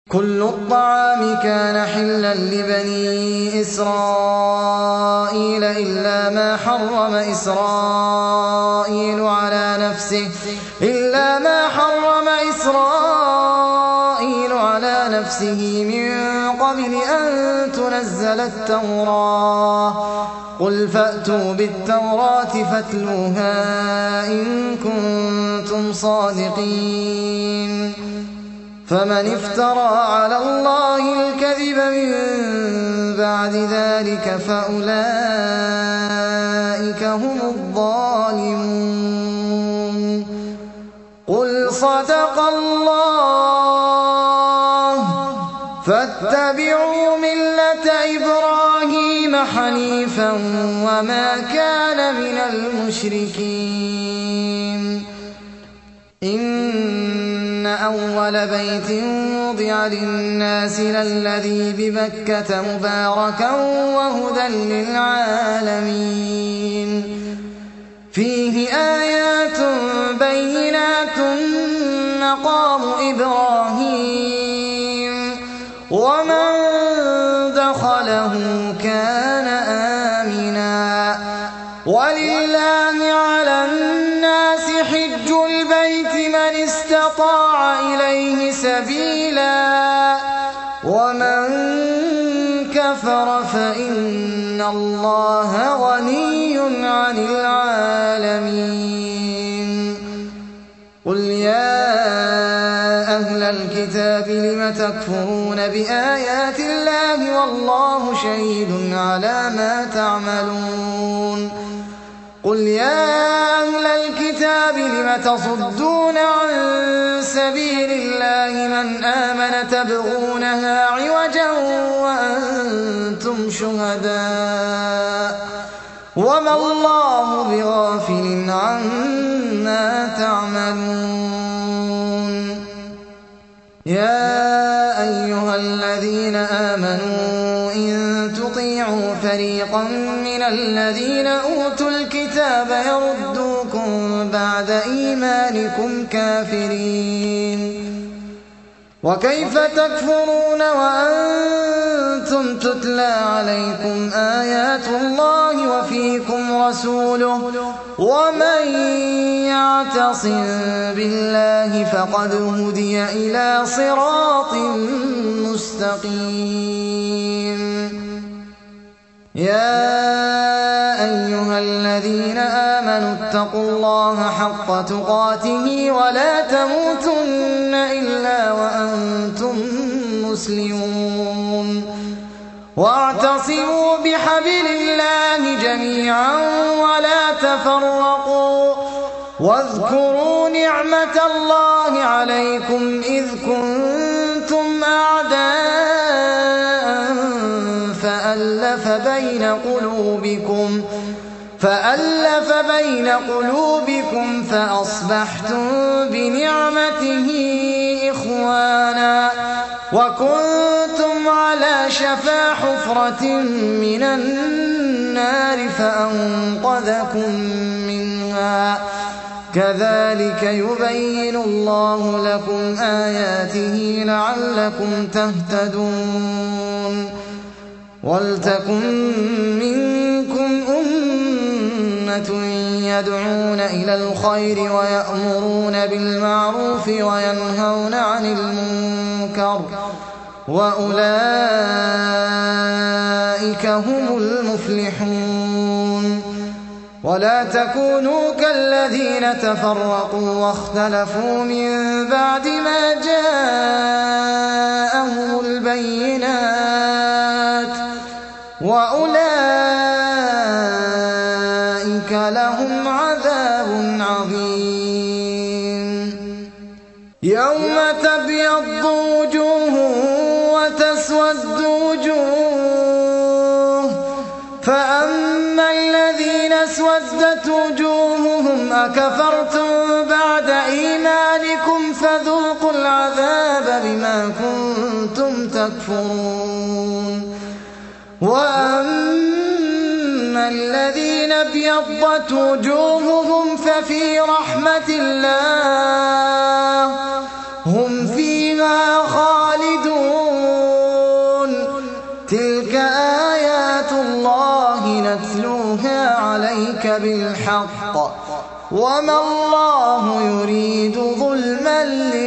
كل الطعام كان حلا لبني إسرائيل إلا ما حرم إسرائيل على نفسه من قبل أن تنزل التوراة. قل فأتوا بالتوراة فاتلوها إن كنتم صادقين. فمن افترى على الله الكذب من بعد ذلك فأولئك هم الظالمون. قل صدق الله فاتبعوا ملة إبراهيم حنيفا وما كان من المشركين. إن أول بيت وضع للناس للذي ببكة مباركا وهدى للعالمين. فيه آيات بينات مقام إبراهيم ومن دخله كان آمنا. ولله على الناس حج البيت من استطاع إليه سبيلا ومن كفر فإن الله غني عن العالمين. قل يا أهل الكتاب لم تكفرون بآيات الله والله شهيد على ما تعملون. قل يا أهل الكتاب لم تصدون عن سبيل الله من آمن تبغونها عوجا وأنتم شهداء وما الله بغافل عما تعملون. يا أيها الذين آمنوا إن تطيعوا فريقا من الذين أوتوا الكتاب يردوكم بعد إيمانكم كافرين. وكيف تكفرون وأنتم تتلى عليكم آيات الله وفيكم رسوله ومن يعتصم بالله فقد هدي إلى صراط مستقيم. يا أيها الذين آمنوا اتقوا الله حق تقاته ولا تموتن إلا وأنتم مسلمون. واعتصموا بحبل الله جميعا ولا تفرقوا. واذكروا نعمة الله عليكم إذ كنتم أعداء فألف بين قلوبكم فأصبحتم بنعمته إخوانا وكنتم على شفا حفرة من النار فأنقذكم منها. كذلك يبين الله لكم آياته لعلكم تهتدون. ولتكن منكم أمة يدعون إلى الخير ويأمرون بالمعروف وينهون عن المنكر وأولئك هم المفلحون. ولا تكونوا كالذين تفرقوا واختلفوا من بعد ما جاءهم البينات وأولئك لهم عذاب عظيم. يوم تبيض وجوه وتسود وجوه فأما الذين اسودت وجوههم أكفرتم بعد إيمانكم فذوقوا العذاب بما كنتم تكفرون. وأما الذين ابيضت وجوههم ففي رحمة الله هم فيها خالدون. بالحق وما الله يريد ظلما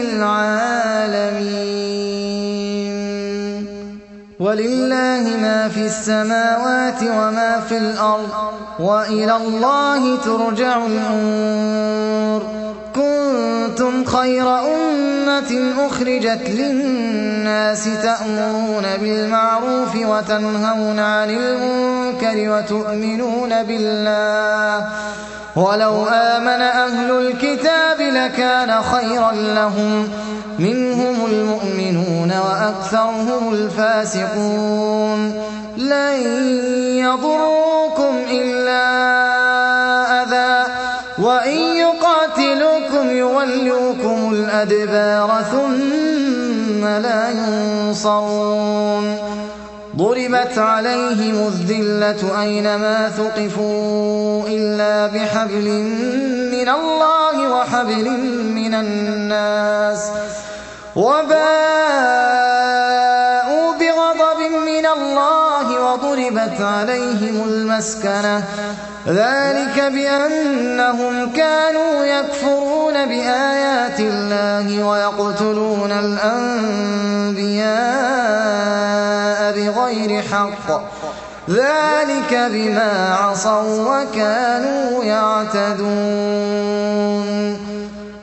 للعالمين. ولله ما في السماوات وما في الأرض وإلى الله ترجع الأمور. كنتم خير أمة أخرجت للناس تأمرون بالمعروف وتنهون عن المنكر وتؤمنون بالله ولو آمن أهل الكتاب لكان خيرا لهم منهم المؤمنون وأكثرهم الفاسقون. لن يضروكم إلا أذى وإن يقاتلوكم يولوكم الأدبار ثم لا ينصرون. ضربت عليهم الذلة أينما ثقفوا إلا بحبل من الله وحبل من الناس وباءوا بغضب من الله وضربت عليهم المسكنة ذلك بأنهم كانوا يكفرون بآيات الله ويقتلون الأنبياء بغير حق ذلك بما عصوا وكانوا يعتدون.